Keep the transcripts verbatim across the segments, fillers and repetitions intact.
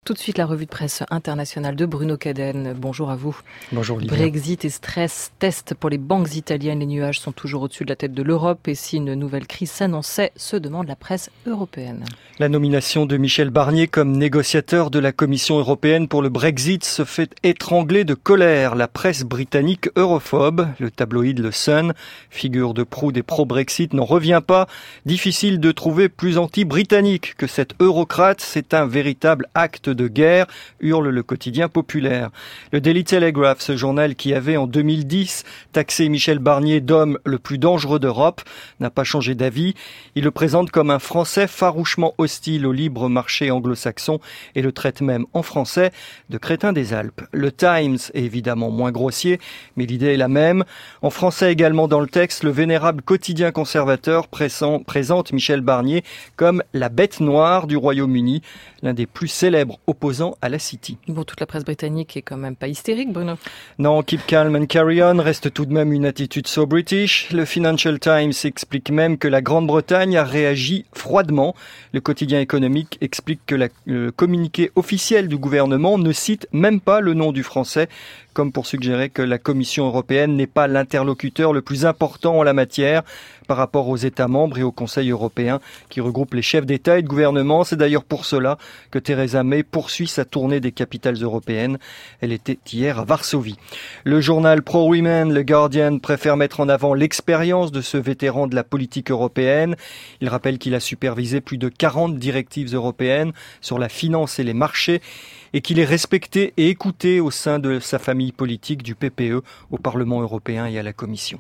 Tout de suite, la revue de presse internationale de Bruno Cadenne. Bonjour à vous. Bonjour Olivia. Brexit et stress test pour les banques italiennes. Les nuages sont toujours au-dessus de la tête de l'Europe. Et si une nouvelle crise s'annonçait, se demande la presse européenne. La nomination de Michel Barnier comme négociateur de la Commission européenne pour le Brexit se fait étrangler de colère. La presse britannique europhobe, le tabloïd Le Sun, figure de proue des pro-Brexit, n'en revient pas. Difficile de trouver plus anti-britannique que cet eurocrate. C'est un véritable acte de guerre, hurle le quotidien populaire. Le Daily Telegraph, ce journal qui avait en deux mille dix taxé Michel Barnier d'homme le plus dangereux d'Europe, n'a pas changé d'avis. Il le présente comme un Français farouchement hostile au libre marché anglo-saxon et le traite même en français de crétin des Alpes. Le Times est évidemment moins grossier, mais l'idée est la même. En français également dans le texte, le vénérable quotidien conservateur présente Michel Barnier comme la bête noire du Royaume-Uni, l'un des plus célèbres opposants à la City. Bon, toute la presse britannique est quand même pas hystérique, Bruno. Non, keep calm and carry on reste tout de même une attitude so British. Le Financial Times explique même que la Grande-Bretagne a réagi froidement. Le quotidien économique explique que la, le communiqué officiel du gouvernement ne cite même pas le nom du français, comme pour suggérer que la Commission européenne n'est pas l'interlocuteur le plus important en la matière par rapport aux États membres et au Conseil européen qui regroupe les chefs d'État et de gouvernement. C'est d'ailleurs pour cela que Theresa May poursuit sa tournée des capitales européennes. Elle était hier à Varsovie. Le journal pro-women, le Guardian, préfère mettre en avant l'expérience de ce vétéran de la politique européenne. Il rappelle qu'il a supervisé plus de quarante directives européennes sur la finance et les marchés et qu'il est respecté et écouté au sein de sa famille politique du P P E au Parlement européen et à la Commission.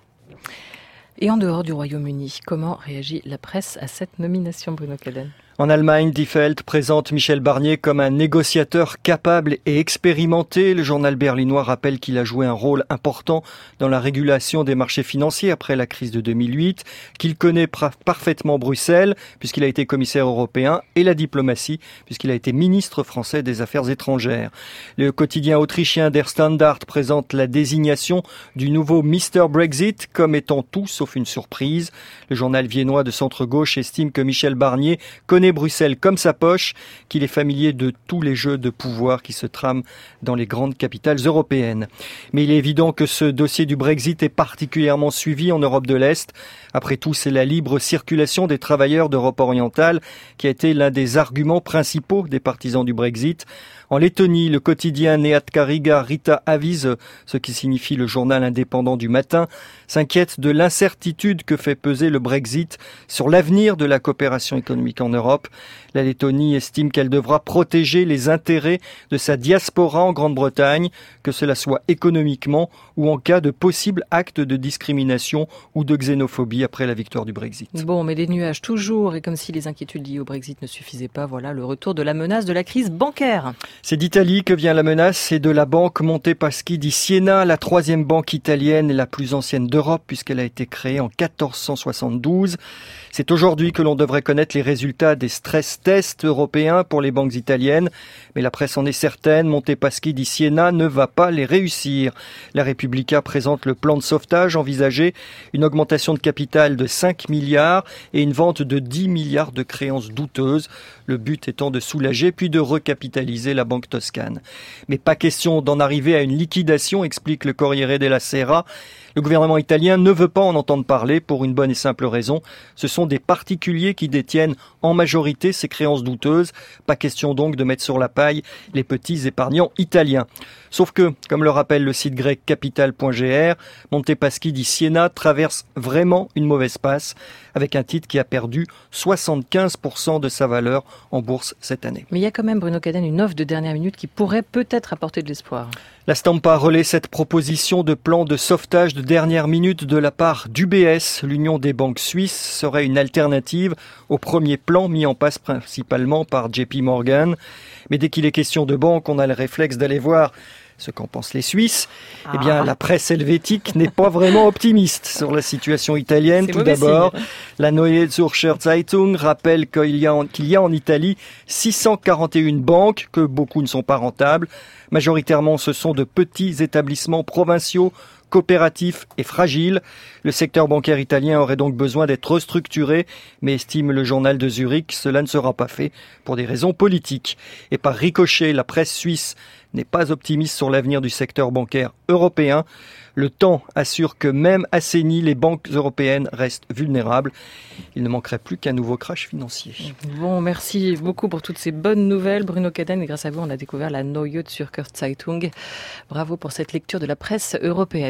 Et en dehors du Royaume-Uni, comment réagit la presse à cette nomination, Bruno Cadenne ? En Allemagne, Die Welt présente Michel Barnier comme un négociateur capable et expérimenté. Le journal berlinois rappelle qu'il a joué un rôle important dans la régulation des marchés financiers après la crise de deux mille huit, qu'il connaît parfaitement Bruxelles puisqu'il a été commissaire européen et la diplomatie puisqu'il a été ministre français des Affaires étrangères. Le quotidien autrichien Der Standard présente la désignation du nouveau mister Brexit comme étant tout sauf une surprise. Le journal viennois de centre-gauche estime que Michel Barnier connaît Bruxelles comme sa poche, qu'il est familier de tous les jeux de pouvoir qui se trament dans les grandes capitales européennes. Mais il est évident que ce dossier du Brexit est particulièrement suivi en Europe de l'Est. Après tout, c'est la libre circulation des travailleurs d'Europe orientale qui a été l'un des arguments principaux des partisans du Brexit. En Lettonie, le quotidien Neatka Riga Rita Avise, ce qui signifie le journal indépendant du matin, s'inquiète de l'incertitude que fait peser le Brexit sur l'avenir de la coopération économique en Europe. La Lettonie estime qu'elle devra protéger les intérêts de sa diaspora en Grande-Bretagne, que cela soit économiquement ou en cas de possible acte de discrimination ou de xénophobie après la victoire du Brexit. Bon, mais des nuages toujours, et comme si les inquiétudes liées au Brexit ne suffisaient pas, voilà le retour de la menace de la crise bancaire. C'est d'Italie que vient la menace et de la banque Monte Paschi di Siena, la troisième banque italienne et la plus ancienne d'Europe puisqu'elle a été créée en quatorze cent soixante-douze. C'est aujourd'hui que l'on devrait connaître les résultats des stress tests européens pour les banques italiennes. Mais la presse en est certaine, Monte Paschi di Siena ne va pas les réussir. La Repubblica présente le plan de sauvetage envisagé, une augmentation de capital de cinq milliards et une vente de dix milliards de créances douteuses. Le but étant de soulager puis de recapitaliser la banque toscane. Mais pas question d'en arriver à une liquidation, explique le Corriere della Sera. Le gouvernement italien ne veut pas en entendre parler pour une bonne et simple raison. Ce sont des particuliers qui détiennent en majorité ces créances douteuses. Pas question donc de mettre sur la paille les petits épargnants italiens. Sauf que, comme le rappelle le site grec capital point g r, Monte Paschi di Siena traverse vraiment une mauvaise passe avec un titre qui a perdu soixante-quinze pour cent de sa valeur en bourse cette année. Mais il y a quand même, Bruno Cadenne, une offre de dernière minute qui pourrait peut-être apporter de l'espoir. La Stampa relaie cette proposition de plan de sauvetage de dernière minute de la part d'U B S. L'Union des banques suisses serait une alternative au premier plan mis en place principalement par J P Morgan. Mais dès qu'il est question de banque, on a le réflexe d'aller voir ce qu'en pensent les Suisses. Ah. Eh bien, la presse helvétique n'est pas vraiment optimiste sur la situation italienne. C'est Tout d'abord, signe. La Neue Zürcher Zeitung rappelle qu'il y a en, qu'il y a en Italie six cent quarante et une banques, que beaucoup ne sont pas rentables. Majoritairement, ce sont de petits établissements provinciaux coopératif et fragile. Le secteur bancaire italien aurait donc besoin d'être restructuré, mais estime le journal de Zurich, cela ne sera pas fait pour des raisons politiques. Et par ricochet, la presse suisse n'est pas optimiste sur l'avenir du secteur bancaire européen. Le temps assure que même assainies, les banques européennes restent vulnérables. Il ne manquerait plus qu'un nouveau crash financier. Bon, merci beaucoup pour toutes ces bonnes nouvelles, Bruno Kaden. Et grâce à vous, on a découvert la Neue Zürcher Zeitung. Bravo pour cette lecture de la presse européenne.